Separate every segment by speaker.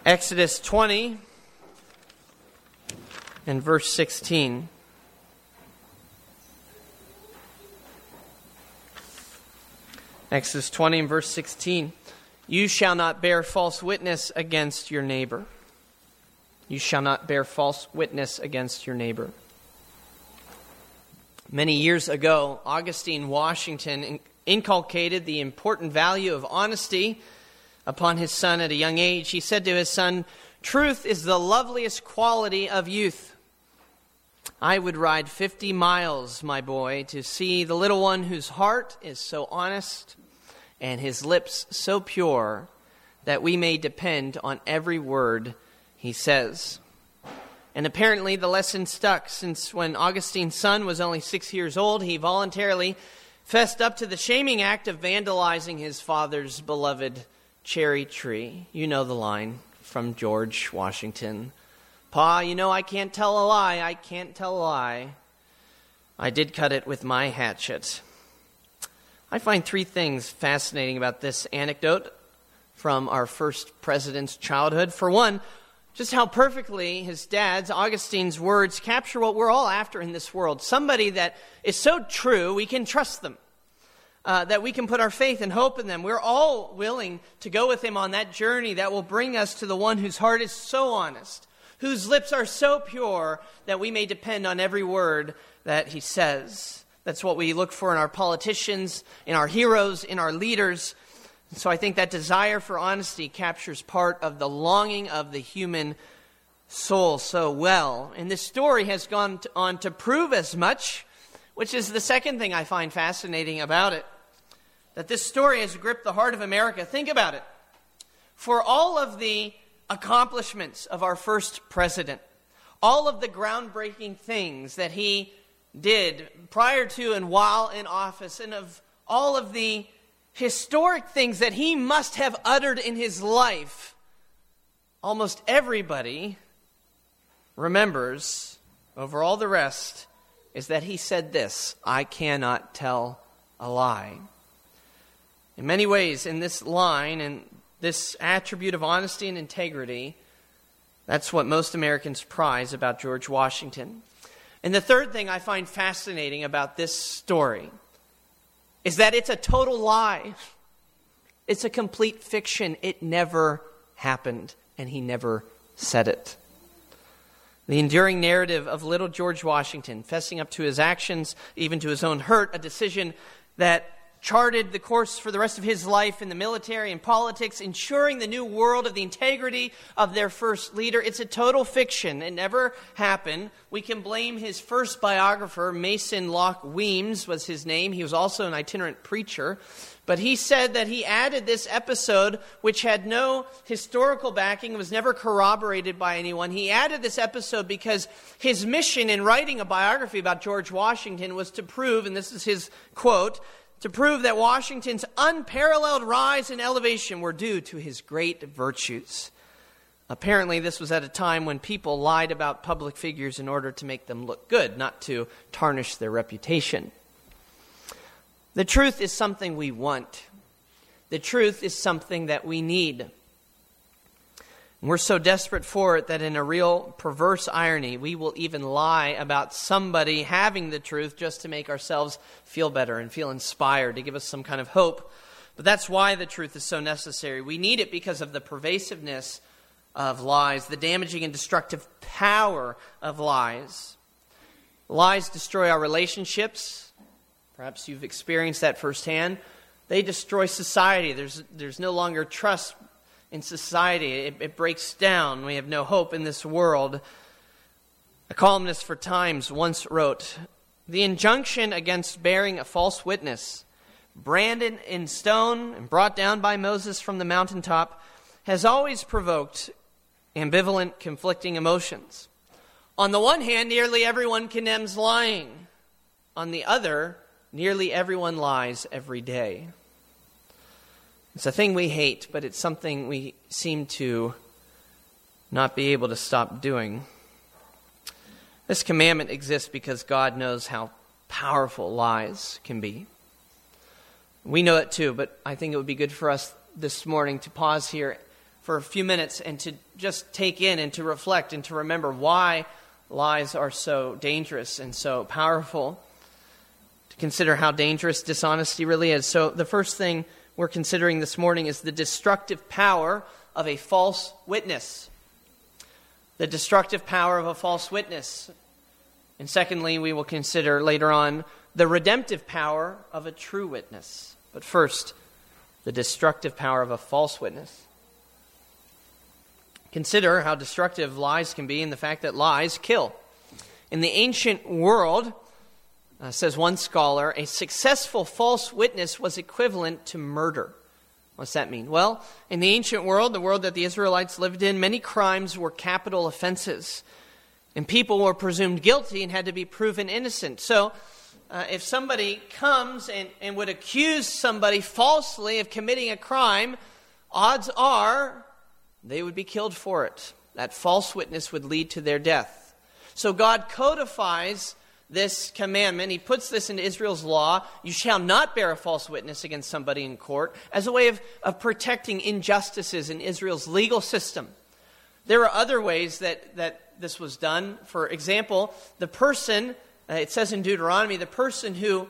Speaker 1: Exodus 20 and verse 16. Exodus 20 and verse 16. You shall not bear false witness against your neighbor. You shall not bear false witness against your neighbor. Many years ago, Augustine Washington inculcated the important value of honesty upon his son at a young age. He said to his son, "Truth is the loveliest quality of youth. I would ride 50 miles, my boy, to see the little one whose heart is so honest and his lips so pure that we may depend on every word he says." And apparently the lesson stuck, since when Augustine's son was only 6 years old, he voluntarily fessed up to the shaming act of vandalizing his father's beloved cherry tree. You know the line from George Washington. "Pa, you know I can't tell a lie, I can't tell a lie. I did cut it with my hatchet." I find three things fascinating about this anecdote from our first president's childhood. For one, just how perfectly his dad's, Augustine's words capture what we're all after in this world. Somebody that is so true, we can trust them. That we can put our faith and hope in them. We're all willing to go with him on that journey that will bring us to the one whose heart is so honest, whose lips are so pure that we may depend on every word that he says. That's what we look for in our politicians, in our heroes, in our leaders. And so I think that desire for honesty captures part of the longing of the human soul so well. And this story has gone on to prove as much, which is the second thing I find fascinating about it. That this story has gripped the heart of America. Think about it. For all of the accomplishments of our first president, all of the groundbreaking things that he did prior to and while in office, and of all of the historic things that he must have uttered in his life, almost everybody remembers, over all the rest, is that he said this: "I cannot tell a lie." In many ways, in this line and this attribute of honesty and integrity, that's what most Americans prize about George Washington. And the third thing I find fascinating about this story is that it's a total lie. It's a complete fiction. It never happened, and he never said it. The enduring narrative of little George Washington, fessing up to his actions, even to his own hurt, a decision that charted the course for the rest of his life in the military and politics, ensuring the new world of the integrity of their first leader. It's a total fiction. It never happened. We can blame his first biographer, Mason Locke Weems was his name. He was also an itinerant preacher. But he said that he added this episode, which had no historical backing, was never corroborated by anyone. He added this episode because his mission in writing a biography about George Washington was to prove, and this is his quote, to prove that Washington's unparalleled rise and elevation were due to his great virtues. Apparently, this was at a time when people lied about public figures in order to make them look good, not to tarnish their reputation. The truth is something we want. The truth is something that we need. And we're so desperate for it that in a real perverse irony, we will even lie about somebody having the truth just to make ourselves feel better and feel inspired, to give us some kind of hope. But that's why the truth is so necessary. We need it because of the pervasiveness of lies, the damaging and destructive power of lies. Lies destroy our relationships. Perhaps you've experienced that firsthand. They destroy society. There's no longer trust in society. It breaks down. We have no hope in this world. A columnist for Times once wrote, "The injunction against bearing a false witness, branded in stone and brought down by Moses from the mountaintop, has always provoked ambivalent, conflicting emotions. On the one hand, nearly everyone condemns lying. On the other, nearly everyone lies every day." It's a thing we hate, but it's something we seem to not be able to stop doing. This commandment exists because God knows how powerful lies can be. We know it too, but I think it would be good for us this morning to pause here for a few minutes and to just take in and to reflect and to remember why lies are so dangerous and so powerful, to consider how dangerous dishonesty really is. So the first thing we're considering this morning is the destructive power of a false witness. The destructive power of a false witness. And secondly, we will consider later on the redemptive power of a true witness. But first, the destructive power of a false witness. Consider how destructive lies can be and the fact that lies kill. In the ancient world, says one scholar, a successful false witness was equivalent to murder. What's that mean? Well, in the ancient world, the world that the Israelites lived in, many crimes were capital offenses. And people were presumed guilty and had to be proven innocent. So, if somebody comes and would accuse somebody falsely of committing a crime, odds are they would be killed for it. That false witness would lead to their death. So God codifies this commandment. He puts this into Israel's law. You shall not bear a false witness against somebody in court, as a way of protecting injustices in Israel's legal system. There are other ways that this was done. For example, the person, it says in Deuteronomy, the person who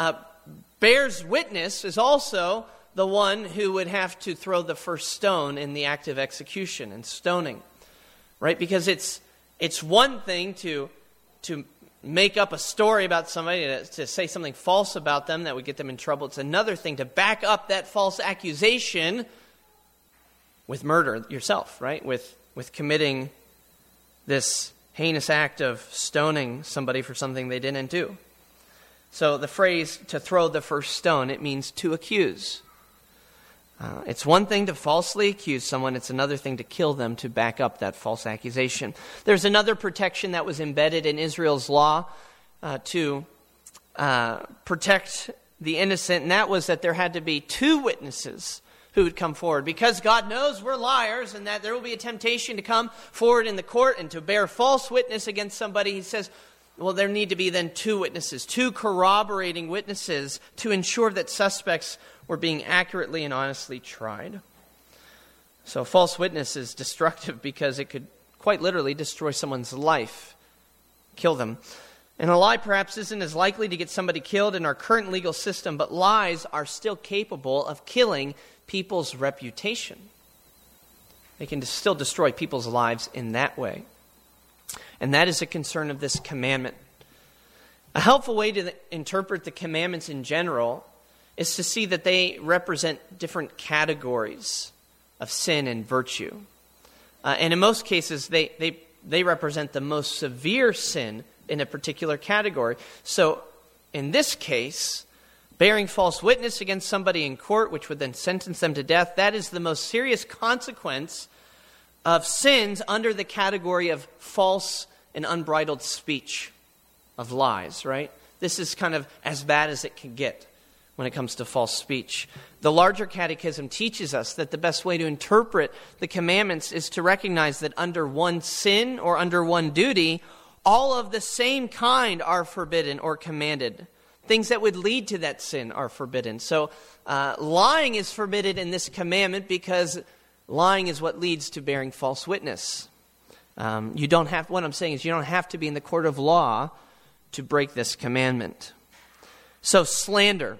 Speaker 1: bears witness is also the one who would have to throw the first stone in the act of execution and stoning. Right? Because it's one thing to make up a story about somebody, to say something false about them that would get them in trouble. It's another thing to back up that false accusation with murder yourself, right? With committing this heinous act of stoning somebody for something they didn't do. So the phrase, to throw the first stone, it means to accuse. It's one thing to falsely accuse someone. It's another thing to kill them to back up that false accusation. There's another protection that was embedded in Israel's law to protect the innocent, and that was that there had to be two witnesses who would come forward. Because God knows we're liars and that there will be a temptation to come forward in the court and to bear false witness against somebody, he says, well, there need to be then two witnesses, two corroborating witnesses to ensure that suspects were being accurately and honestly tried. So false witness is destructive because it could quite literally destroy someone's life, kill them. And a lie perhaps isn't as likely to get somebody killed in our current legal system, but lies are still capable of killing people's reputation. They can still destroy people's lives in that way. And that is a concern of this commandment. A helpful way to interpret the commandments in general is to see that they represent different categories of sin and virtue. And in most cases, they represent the most severe sin in a particular category. So in this case, bearing false witness against somebody in court, which would then sentence them to death, that is the most serious consequence of sins under the category of false and unbridled speech, of lies, right? This is kind of as bad as it can get when it comes to false speech. The larger catechism teaches us that the best way to interpret the commandments is to recognize that under one sin or under one duty, all of the same kind are forbidden or commanded. Things that would lead to that sin are forbidden. So lying is forbidden in this commandment because lying is what leads to bearing false witness. What I'm saying is you don't have to be in the court of law to break this commandment. So slander,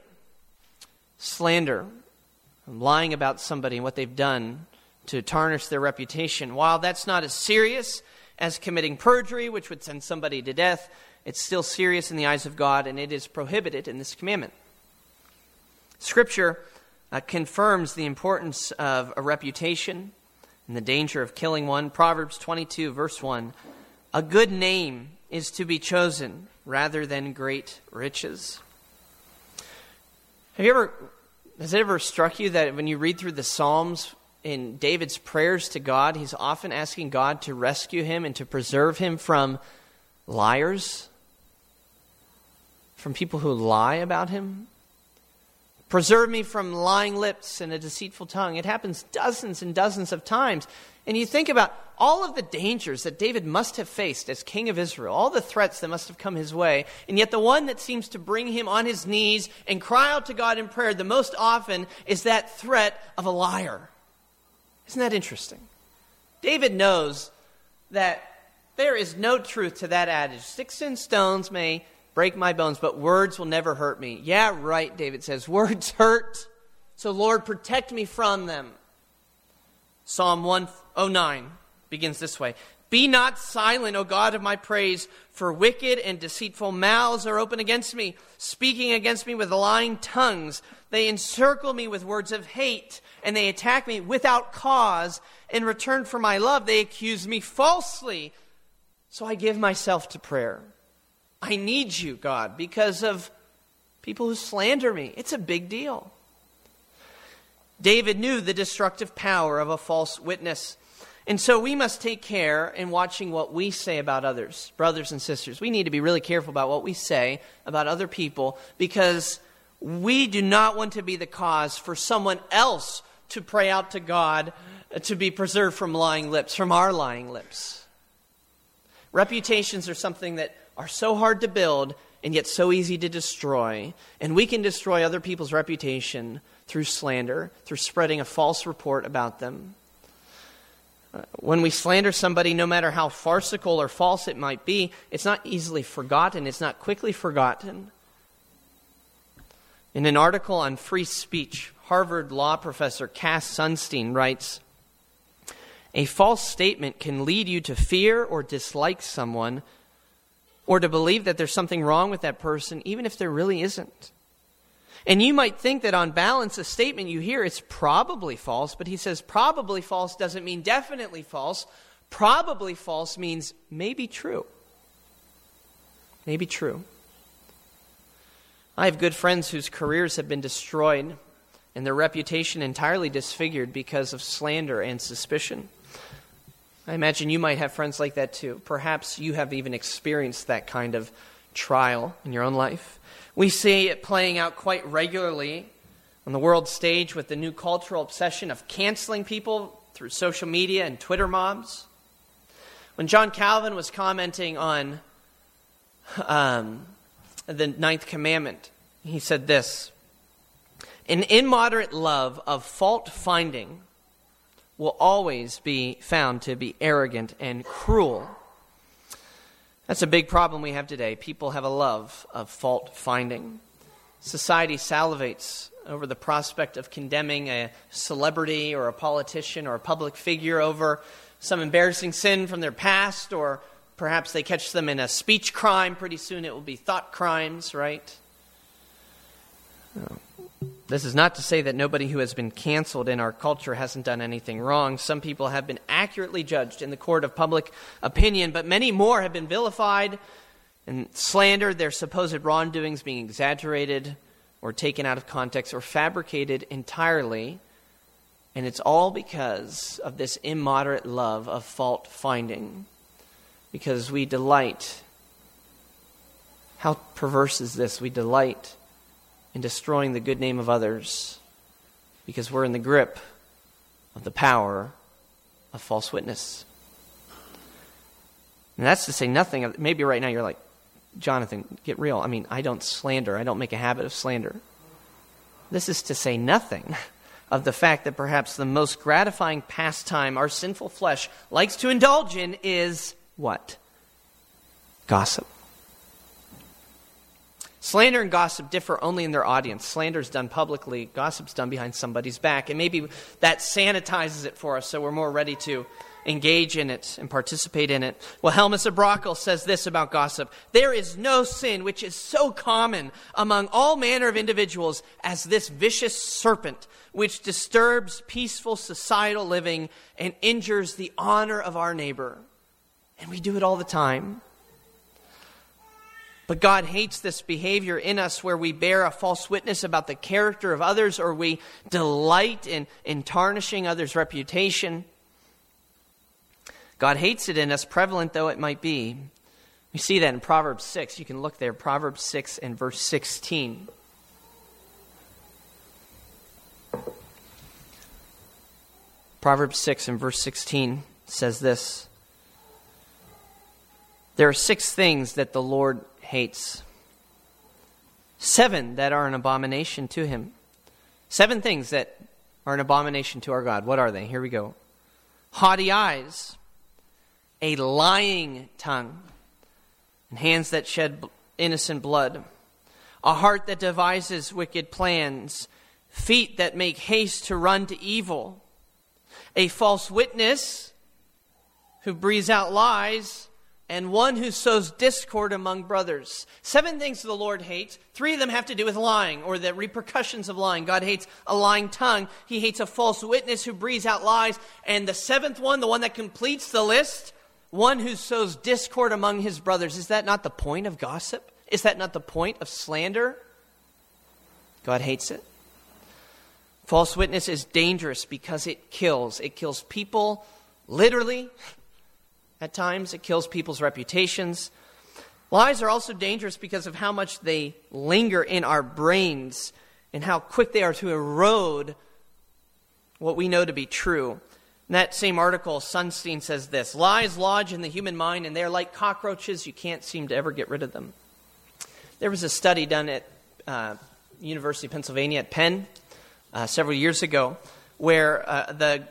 Speaker 1: lying about somebody and what they've done to tarnish their reputation. While that's not as serious as committing perjury, which would send somebody to death, it's still serious in the eyes of God, and it is prohibited in this commandment. Scripture confirms the importance of a reputation and the danger of killing one. Proverbs 22, verse 1, a good name is to be chosen rather than great riches. Has it ever struck you that when you read through the Psalms, in David's prayers to God, he's often asking God to rescue him and to preserve him from liars, from people who lie about him? Preserve me from lying lips and a deceitful tongue. It happens dozens and dozens of times. And you think about all of the dangers that David must have faced as king of Israel, all the threats that must have come his way, and yet the one that seems to bring him on his knees and cry out to God in prayer the most often is that threat of a liar. Isn't that interesting? David knows that there is no truth to that adage. Sticks and stones may break my bones, but words will never hurt me. Yeah, right, David says. Words hurt, so Lord, protect me from them. Psalm 109 begins this way. Be not silent, O God of my praise, for wicked and deceitful mouths are open against me, speaking against me with lying tongues. They encircle me with words of hate, and they attack me without cause. In return for my love, they accuse me falsely. So I give myself to prayer. I need you, God, because of people who slander me. It's a big deal. David knew the destructive power of a false witness. And so we must take care in watching what we say about others. Brothers and sisters, we need to be really careful about what we say about other people, because we do not want to be the cause for someone else to pray out to God to be preserved from lying lips, from our lying lips. Reputations are something that are so hard to build and yet so easy to destroy. And we can destroy other people's reputation through slander, through spreading a false report about them. When we slander somebody, no matter how farcical or false it might be, it's not easily forgotten. It's not quickly forgotten. In an article on free speech, Harvard law professor Cass Sunstein writes, a false statement can lead you to fear or dislike someone, or to believe that there's something wrong with that person, even if there really isn't. And you might think that on balance, a statement you hear is probably false, but he says probably false doesn't mean definitely false. Probably false means maybe true. Maybe true. I have good friends whose careers have been destroyed and their reputation entirely disfigured because of slander and suspicion. I imagine you might have friends like that too. Perhaps you have even experienced that kind of trial in your own life. We see it playing out quite regularly on the world stage with the new cultural obsession of canceling people through social media and Twitter mobs. When John Calvin was commenting on the ninth commandment, he said this: an immoderate love of fault-finding will always be found to be arrogant and cruel. That's a big problem we have today. People have a love of fault-finding. Society salivates over the prospect of condemning a celebrity or a politician or a public figure over some embarrassing sin from their past, or perhaps they catch them in a speech crime. Pretty soon it will be thought crimes, right? This is not to say that nobody who has been canceled in our culture hasn't done anything wrong. Some people have been accurately judged in the court of public opinion, but many more have been vilified and slandered, their supposed wrongdoings being exaggerated or taken out of context or fabricated entirely. And it's all because of this immoderate love of fault-finding. Because we delight. How perverse is this? We delight in destroying the good name of others because we're in the grip of the power of false witness. And that's to say nothing of, maybe right now you're like, Jonathan, get real. I mean, I don't slander. I don't make a habit of slander. This is to say nothing of the fact that perhaps the most gratifying pastime our sinful flesh likes to indulge in is what? Gossip. Slander and gossip differ only in their audience. Slander is done publicly. Gossip's done behind somebody's back. And maybe that sanitizes it for us so we're more ready to engage in it and participate in it. Well, Helmus of Brockle says this about gossip: there is no sin which is so common among all manner of individuals as this vicious serpent, which disturbs peaceful societal living and injures the honor of our neighbor. And we do it all the time. But God hates this behavior in us where we bear a false witness about the character of others, or we delight in tarnishing others' reputation. God hates it in us, prevalent though it might be. We see that in Proverbs 6. You can look there, Proverbs 6 and verse 16. Proverbs 6 and verse 16 says this: there are 6 things that the Lord hates, 7 that are an abomination to him. 7 things that are an abomination to our God. What are they? Here we go. Haughty eyes, a lying tongue, and hands that shed innocent blood, a heart that devises wicked plans, feet that make haste to run to evil, a false witness who breathes out lies, and one who sows discord among brothers. 7 things the Lord hates. 3 of them have to do with lying, or the repercussions of lying. God hates a lying tongue. He hates a false witness who breathes out lies. And the 7th one, the one that completes the list, one who sows discord among his brothers. Is that not the point of gossip? Is that not the point of slander? God hates it. False witness is dangerous because it kills. It kills people, literally. At times, it kills people's reputations. Lies are also dangerous because of how much they linger in our brains and how quick they are to erode what we know to be true. In that same article, Sunstein says this: lies lodge in the human mind, and they're like cockroaches. You can't seem to ever get rid of them. There was a study done at University of Pennsylvania at Penn several years ago where the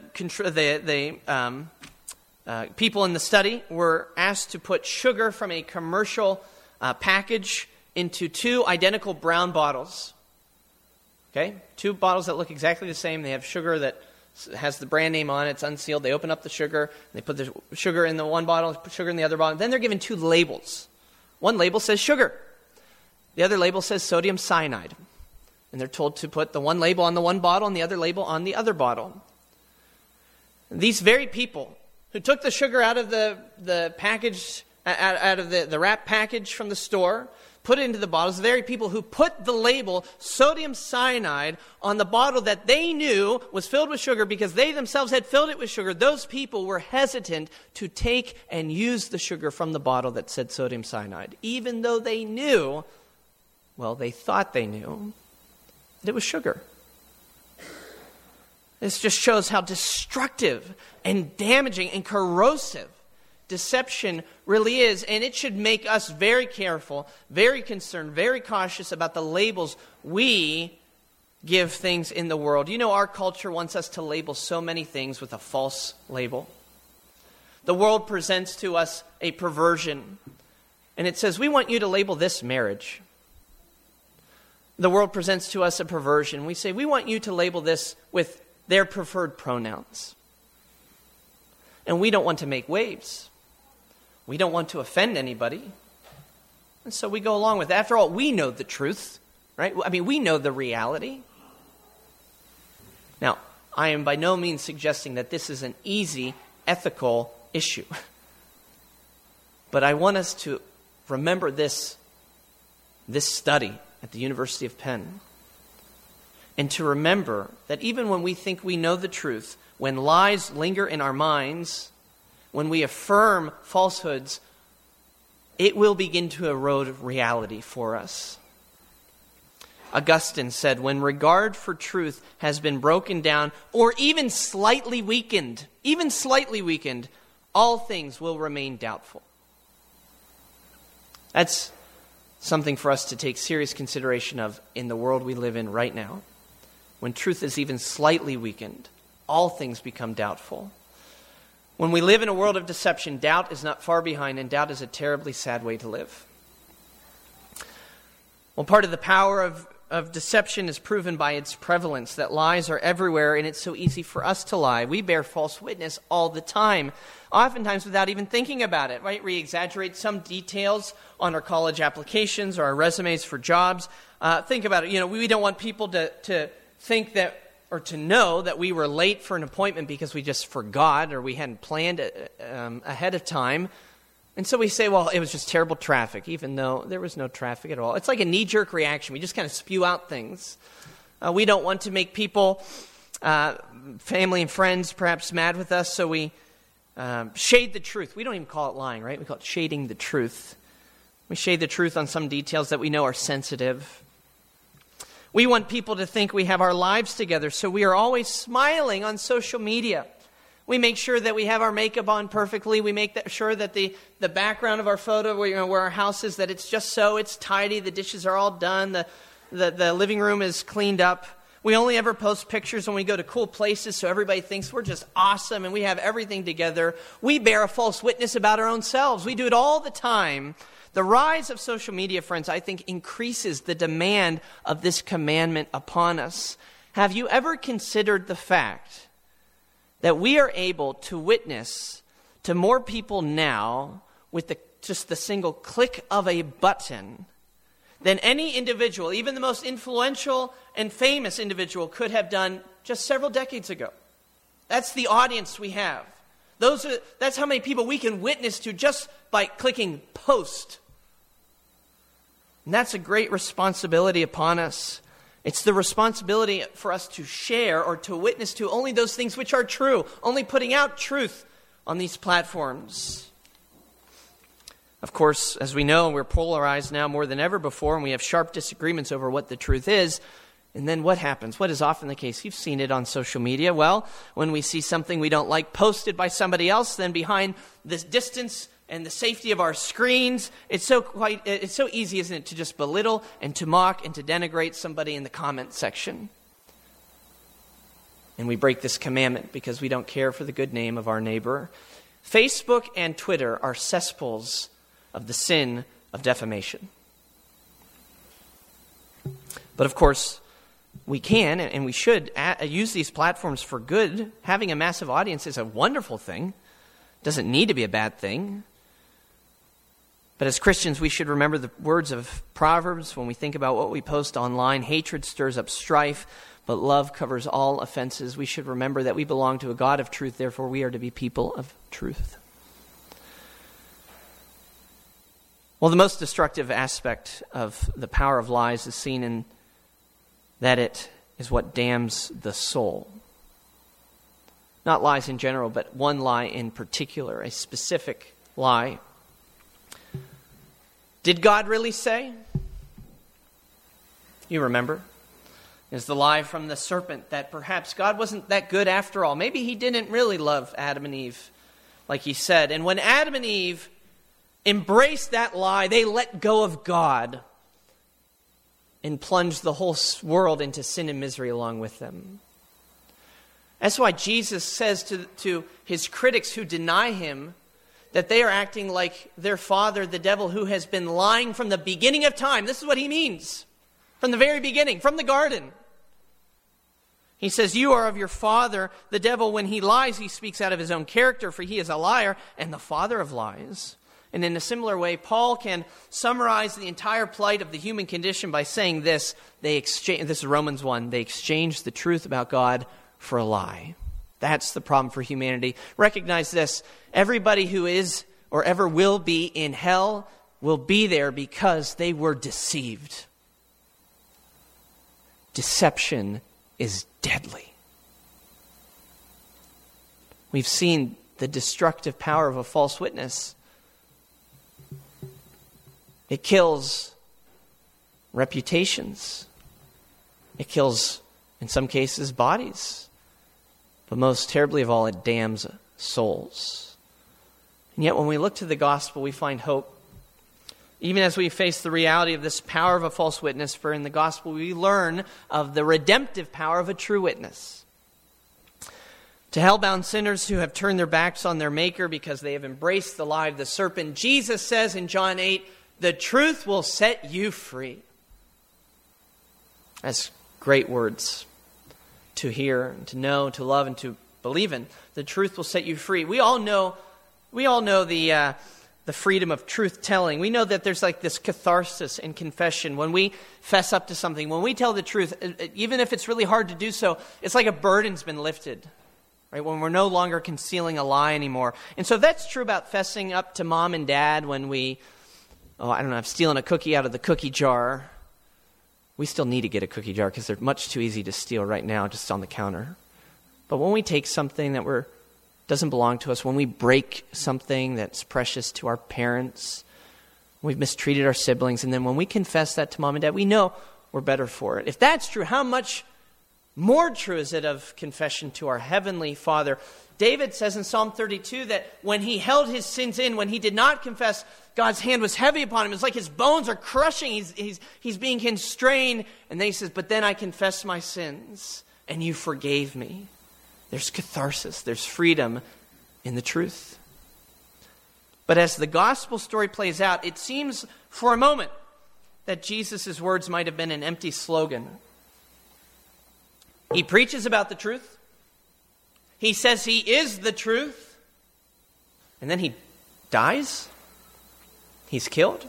Speaker 1: people in the study were asked to put sugar from a commercial package into 2 identical brown bottles. Okay? 2 bottles that look exactly the same. They have sugar that has the brand name on it. It's unsealed. They open up the sugar. They put the sugar in the one bottle, put sugar in the other bottle. Then they're given 2 labels. One label says sugar. The other label says sodium cyanide. And they're told to put the one label on the one bottle and the other label on the other bottle. These very people who took the sugar out of the package, out of the wrap package from the store, put it into the bottles, the very people who put the label sodium cyanide on the bottle that they knew was filled with sugar because they themselves had filled it with sugar, those people were hesitant to take and use the sugar from the bottle that said sodium cyanide, even though they knew, well, they thought they knew, that it was sugar. This just shows how destructive and damaging and corrosive deception really is. And it should make us very careful, very concerned, very cautious about the labels we give things in the world. You know, our culture wants us to label so many things with a false label. The world presents to us a perversion. And it says, we want you to label this marriage. The world presents to us a perversion. We say, we want you to label this with their preferred pronouns. And we don't want to make waves. We don't want to offend anybody. And so we go along with it. After all, we know the truth, right? I mean, we know the reality. Now, I am by no means suggesting that this is an easy ethical issue. But I want us to remember this study at the University of Penn. And to remember that even when we think we know the truth, when lies linger in our minds, when we affirm falsehoods, it will begin to erode reality for us. Augustine said, when regard for truth has been broken down or even slightly weakened, all things will remain doubtful. That's something for us to take serious consideration of in the world we live in right now. When truth is even slightly weakened, all things become doubtful. When we live in a world of deception, doubt is not far behind, and doubt is a terribly sad way to live. Well, part of the power of deception is proven by its prevalence, that lies are everywhere, and it's so easy for us to lie. We bear false witness all the time, oftentimes without even thinking about it, right? We exaggerate some details on our college applications or our resumes for jobs. Think about it. You know, we don't want people to think that or to know that we were late for an appointment because we just forgot or we hadn't planned it ahead of time. And so we say, well, it was just terrible traffic, even though there was no traffic at all. It's like a knee-jerk reaction. We just kind of spew out things. We don't want to make people, family and friends, perhaps mad with us, so we shade the truth. We don't even call it lying, right? We call it shading the truth. We shade the truth on some details that we know are sensitive. We want people to think we have our lives together, so we are always smiling on social media. We make sure that we have our makeup on perfectly. We make sure that the background of our photo, where our house is, that it's just so, it's tidy, the dishes are all done, the living room is cleaned up. We only ever post pictures when we go to cool places so everybody thinks we're just awesome and we have everything together. We bear a false witness about our own selves. We do it all the time. The rise of social media, friends, I think increases the demand of this commandment upon us. Have you ever considered the fact that we are able to witness to more people now with just the single click of a button than any individual, even the most influential and famous individual, could have done just several decades ago? That's the audience we have. That's how many people we can witness to just by clicking post. And that's a great responsibility upon us. It's the responsibility for us to share or to witness to only those things which are true, only putting out truth on these platforms. Of course, as we know, we're polarized now more than ever before, and we have sharp disagreements over what the truth is. And then what happens? What is often the case? You've seen it on social media. Well, when we see something we don't like posted by somebody else, then behind this distance and the safety of our screens, it's so easy, isn't it, to just belittle and to mock and to denigrate somebody in the comment section. And we break this commandment because we don't care for the good name of our neighbor. Facebook and Twitter are cesspools of the sin of defamation. But of course, we can and we should use these platforms for good. Having a massive audience is a wonderful thing. It doesn't need to be a bad thing. But as Christians, we should remember the words of Proverbs when we think about what we post online. Hatred stirs up strife, but love covers all offenses. We should remember that we belong to a God of truth, therefore we are to be people of truth. Well, the most destructive aspect of the power of lies is seen in that it is what damns the soul. Not lies in general, but one lie in particular, a specific lie. Did God really say? You remember? It's the lie from the serpent that perhaps God wasn't that good after all. Maybe he didn't really love Adam and Eve like he said. And when Adam and Eve embraced that lie, they let go of God and plunged the whole world into sin and misery along with them. That's why Jesus says to his critics who deny him that they are acting like their father, the devil, who has been lying from the beginning of time. This is what he means. From the very beginning, from the garden. He says, you are of your father, the devil. When he lies, he speaks out of his own character, for he is a liar and the father of lies. And in a similar way, Paul can summarize the entire plight of the human condition by saying this. This is Romans 1. They exchanged the truth about God for a lie. That's the problem for humanity. Recognize this. Everybody who is or ever will be in hell will be there because they were deceived. Deception is deadly. We've seen the destructive power of a false witness. It kills reputations. It kills, in some cases, bodies. But most terribly of all, it damns souls. And yet when we look to the gospel, we find hope. Even as we face the reality of this power of a false witness, for in the gospel we learn of the redemptive power of a true witness. To hell-bound sinners who have turned their backs on their Maker because they have embraced the lie of the serpent, Jesus says in John 8, the truth will set you free. That's great words to hear, and to know, to love, and to believe in. The truth will set you free. We all know the freedom of truth-telling. We know that there's like this catharsis in confession. When we fess up to something, when we tell the truth, even if it's really hard to do so, it's like a burden's been lifted. Right? When we're no longer concealing a lie anymore. And so that's true about fessing up to mom and dad when I'm stealing a cookie out of the cookie jar. We still need to get a cookie jar because they're much too easy to steal right now just on the counter. But when we take something that doesn't belong to us, when we break something that's precious to our parents, we've mistreated our siblings, and then when we confess that to mom and dad, we know we're better for it. If that's true, how much More true is it of confession to our Heavenly Father. David says in Psalm 32 that when he held his sins in, when he did not confess, God's hand was heavy upon him. It's like his bones are crushing. He's being constrained. And then he says, but then I confessed my sins, and you forgave me. There's catharsis. There's freedom in the truth. But as the gospel story plays out, it seems for a moment that Jesus' words might have been an empty slogan. He preaches about the truth. He says he is the truth. And then he dies. He's killed.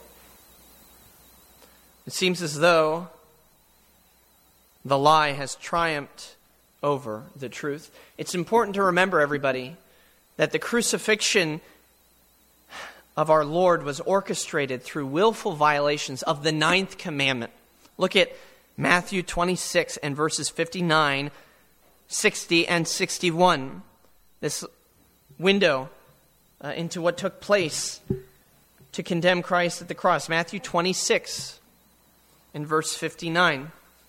Speaker 1: It seems as though the lie has triumphed over the truth. It's important to remember, everybody, that the crucifixion of our Lord was orchestrated through willful violations of the 9th commandment. Look at Matthew 26 and verses 59, 60, and 61. This window into what took place to condemn Christ at the cross. Matthew 26 and verse 59.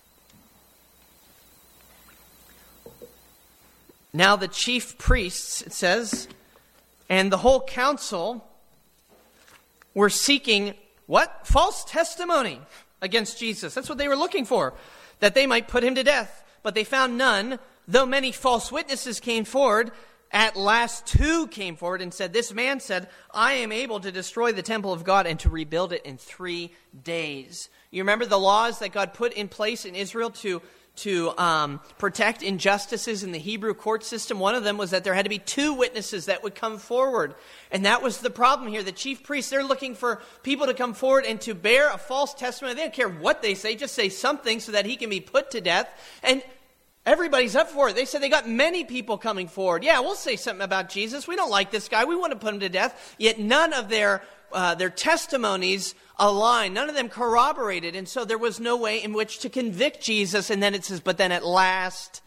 Speaker 1: Now the chief priests, it says, and the whole council were seeking what? False testimony against Jesus. That's what they were looking for, that they might put him to death. But they found none, though many false witnesses came forward. At last 2 came forward and said, this man said, I am able to destroy the temple of God and to rebuild it in 3 days. You remember the laws that God put in place in Israel to protect injustices in the Hebrew court system? One of them was that there had to be 2 witnesses that would come forward. And that was the problem here. The chief priests, they're looking for people to come forward and to bear a false testimony. They don't care what they say, just say something so that he can be put to death. And everybody's up for it. They said they got many people coming forward. Yeah, we'll say something about Jesus. We don't like this guy. We want to put him to death. Yet none of their testimonies aligned. None of them corroborated. And so there was no way in which to convict Jesus. And then it says, but then at last,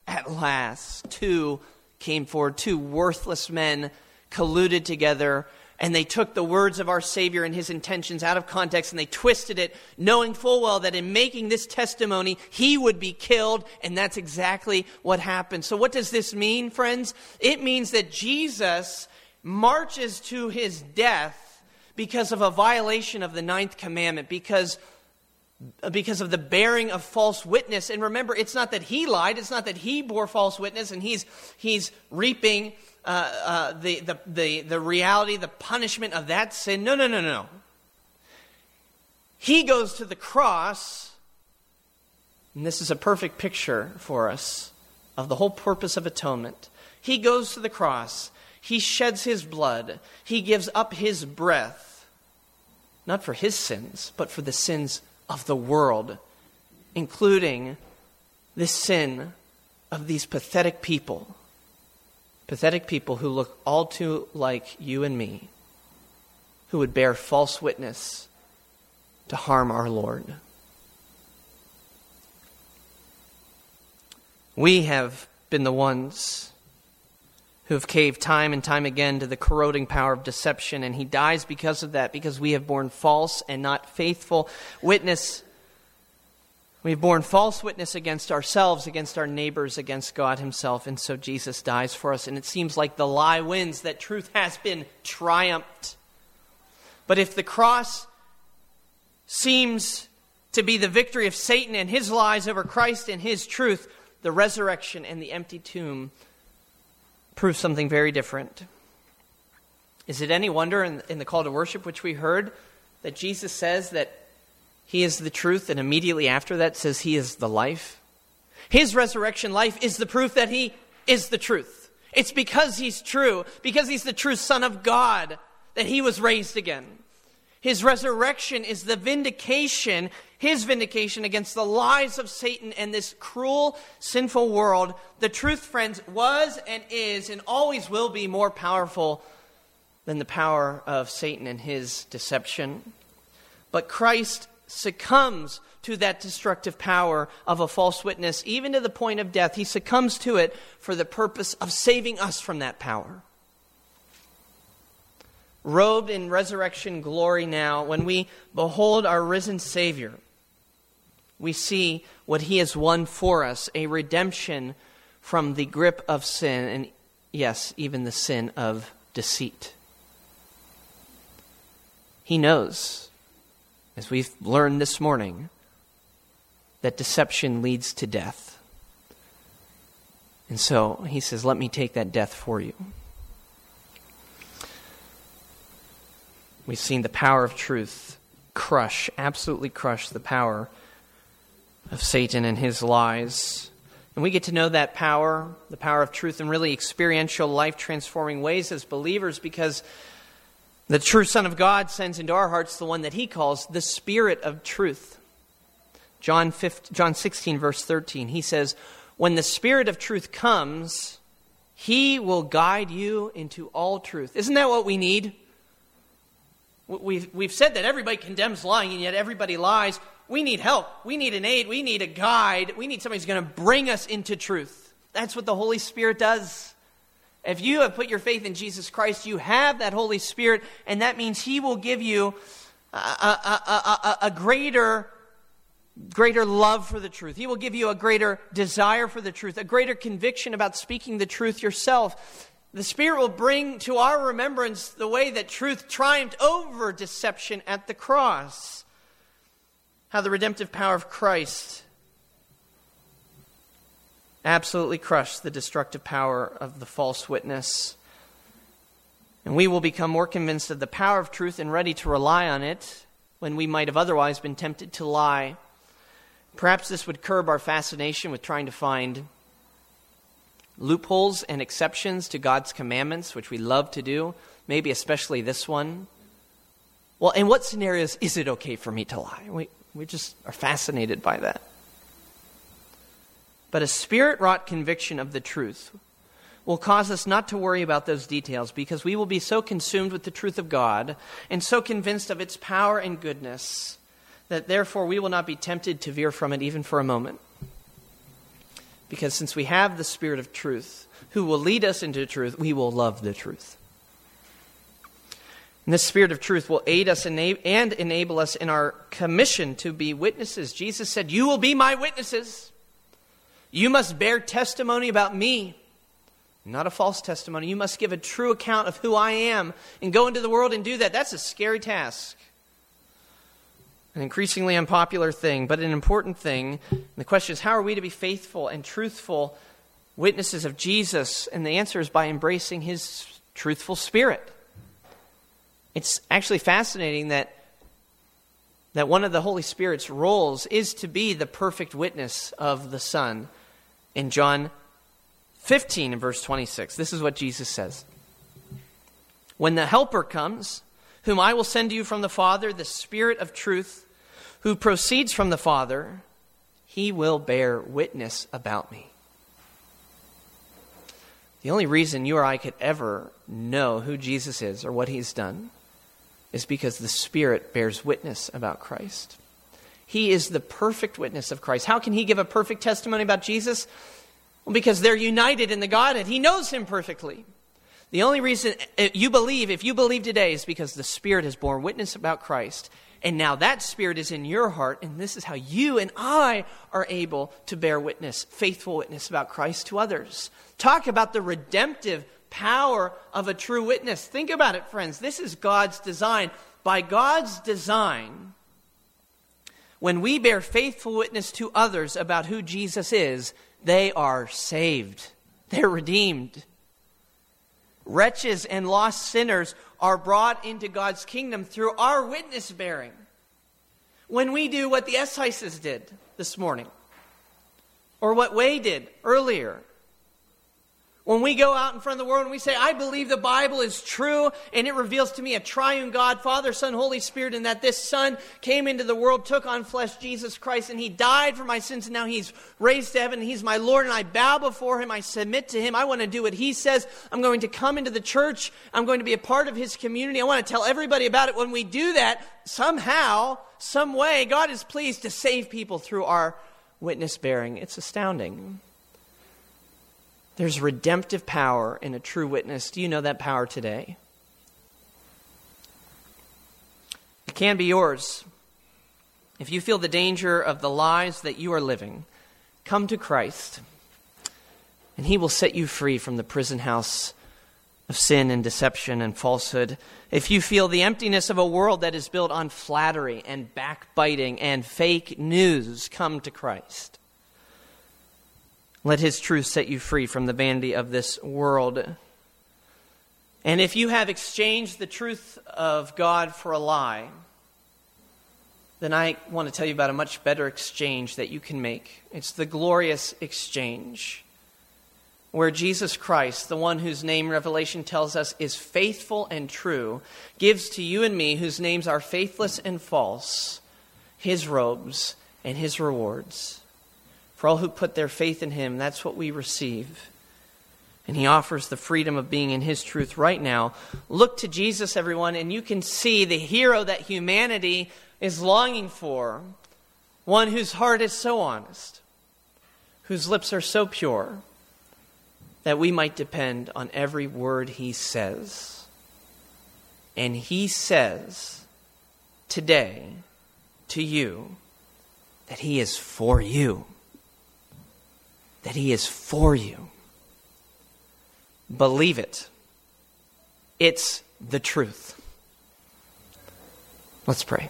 Speaker 1: 2 came forward. 2 worthless men colluded together. And they took the words of our Savior and his intentions out of context, and they twisted it, knowing full well that in making this testimony, he would be killed. And that's exactly what happened. So what does this mean, friends? It means that Jesus marches to his death because of a violation of the 9th commandment, because of the bearing of false witness. And remember, it's not that he lied, it's not that he bore false witness and he's reaping the reality, the punishment of that sin. No. He goes to the cross, and this is a perfect picture for us of the whole purpose of atonement. He goes to the cross. He sheds his blood. He gives up his breath, not for his sins, but for the sins of the world, including the sin of these pathetic people who look all too like you and me, who would bear false witness to harm our Lord. We have been the ones who have caved time and time again to the corroding power of deception, and he dies because of that, because we have borne false and not faithful witness. We've borne false witness against ourselves, against our neighbors, against God himself, and so Jesus dies for us. And it seems like the lie wins, that truth has been triumphed. But if the cross seems to be the victory of Satan and his lies over Christ and his truth, the resurrection and the empty tomb prove something very different. Is it any wonder in the call to worship which we heard that Jesus says that he is the truth, and immediately after that says he is the life? His resurrection life is the proof that he is the truth. It's because he's true, because he's the true Son of God, that he was raised again. His resurrection is the vindication, his vindication against the lies of Satan and this cruel, sinful world. The truth, friends, was and is and always will be more powerful than the power of Satan and his deception. But Christ succumbs to that destructive power of a false witness, even to the point of death. He succumbs to it for the purpose of saving us from that power. Robed in resurrection glory now, when we behold our risen Savior, We see what he has won for us, a redemption from the grip of sin, and yes, even the sin of deceit. He knows, as we've learned this morning, that deception leads to death. And so he says, let me take that death for you. We've seen the power of truth absolutely crush the power of Satan and his lies. And we get to know that power, the power of truth, in really experiential, life-transforming ways as believers, because the true Son of God sends into our hearts the one that he calls the Spirit of truth. John 16, verse 13, he says, when the Spirit of truth comes, he will guide you into all truth. Isn't that what we need? We've said that everybody condemns lying, and yet everybody lies. We need help. We need an aid. We need a guide. We need somebody who's going to bring us into truth. That's what the Holy Spirit does. If you have put your faith in Jesus Christ, you have that Holy Spirit, and that means he will give you a greater love for the truth. He will give you a greater desire for the truth, a greater conviction about speaking the truth yourself. The Spirit will bring to our remembrance the way that truth triumphed over deception at the cross. How the redemptive power of Christ absolutely crushed the destructive power of the false witness. And we will become more convinced of the power of truth and ready to rely on it when we might have otherwise been tempted to lie. Perhaps this would curb our fascination with trying to find loopholes and exceptions to God's commandments, which we love to do, maybe especially this one. Well, in what scenarios is it okay for me to lie? We just are fascinated by that. But a Spirit-wrought conviction of the truth will cause us not to worry about those details, because we will be so consumed with the truth of God and so convinced of its power and goodness that therefore we will not be tempted to veer from it even for a moment. Because since we have the Spirit of truth, who will lead us into truth, we will love the truth. And this Spirit of truth will aid us and enable us in our commission to be witnesses. Jesus said, you will be my witnesses. You must bear testimony about me, not a false testimony. You must give a true account of who I am and go into the world and do that. That's a scary task. An increasingly unpopular thing, but an important thing. And the question is, how are we to be faithful and truthful witnesses of Jesus? And the answer is by embracing his truthful Spirit. It's actually fascinating that one of the Holy Spirit's roles is to be the perfect witness of the Son. In John 15 and verse 26, this is what Jesus says. When the Helper comes, whom I will send to you from the Father, the Spirit of truth, who proceeds from the Father, he will bear witness about me. The only reason you or I could ever know who Jesus is or what he's done is because the Spirit bears witness about Christ. He is the perfect witness of Christ. How can he give a perfect testimony about Jesus? Well, because they're united in the Godhead. He knows him perfectly. The only reason if you believe today, is because the Spirit has borne witness about Christ. And now that Spirit is in your heart, and this is how you and I are able to bear witness, faithful witness about Christ to others. Talk about the redemptive power of a true witness. Think about it, friends. This is God's design. By God's design, when we bear faithful witness to others about who Jesus is, they are saved. They're redeemed. Wretches and lost sinners are brought into God's kingdom through our witness bearing. When we do what the Essises did this morning, or what Way did earlier, when we go out in front of the world and we say, I believe the Bible is true and it reveals to me a triune God, Father, Son, Holy Spirit, and that this Son came into the world, took on flesh, Jesus Christ, and he died for my sins, and now he's raised to heaven, and he's my Lord, and I bow before him, I submit to him, I want to do what he says, I'm going to come into the church, I'm going to be a part of his community, I want to tell everybody about it. When we do that, somehow, some way, God is pleased to save people through our witness bearing. It's astounding. There's redemptive power in a true witness. Do you know that power today? It can be yours. if you feel the danger of the lies that you are living, come to Christ, and He will set you free from the prison house of sin and deception and falsehood. If you feel the emptiness of a world that is built on flattery and backbiting and fake news, come to Christ. Let His truth set you free from the vanity of this world. And if you have exchanged the truth of God for a lie, then I want to tell you about a much better exchange that you can make. It's the glorious exchange, where Jesus Christ, the one whose name Revelation tells us is faithful and true, gives to you and me, whose names are faithless and false, His robes and His rewards. For all who put their faith in Him, that's what we receive. And He offers the freedom of being in His truth right now. Look to Jesus, everyone, and you can see the hero that humanity is longing for, one whose heart is so honest, whose lips are so pure, that we might depend on every word He says. And He says today to you that He is for you. That He is for you. Believe it. It's the truth. Let's pray.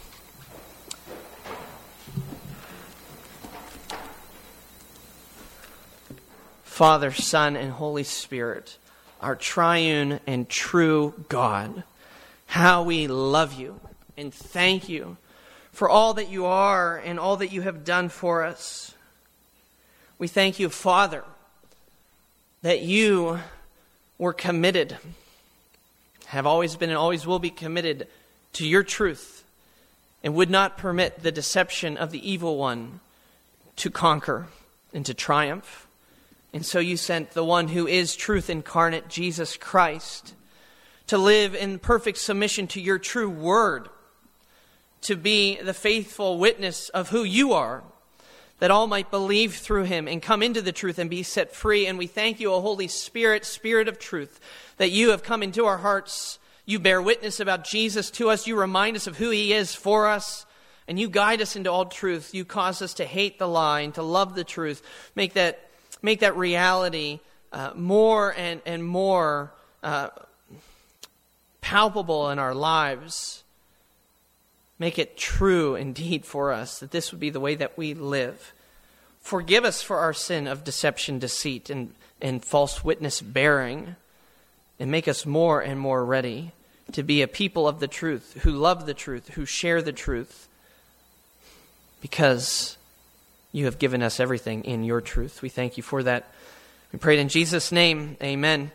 Speaker 1: Father, Son, and Holy Spirit, our triune and true God, how we love you and thank you for all that you are and all that you have done for us. We thank you, Father, that you were committed, have always been and always will be committed to your truth, and would not permit the deception of the evil one to conquer and to triumph. And so you sent the one who is truth incarnate, Jesus Christ, to live in perfect submission to your true word, to be the faithful witness of who you are, that all might believe through Him and come into the truth and be set free. And we thank you, O Holy Spirit, Spirit of truth, that you have come into our hearts. You bear witness about Jesus to us. You remind us of who He is for us. And you guide us into all truth. You cause us to hate the lie and to love the truth. Make that reality more and more palpable in our lives. Make it true indeed for us that this would be the way that we live. Forgive us for our sin of deception, deceit, and false witness bearing. And make us more and more ready to be a people of the truth, who love the truth, who share the truth. Because you have given us everything in your truth. We thank you for that. We pray it in Jesus' name. Amen.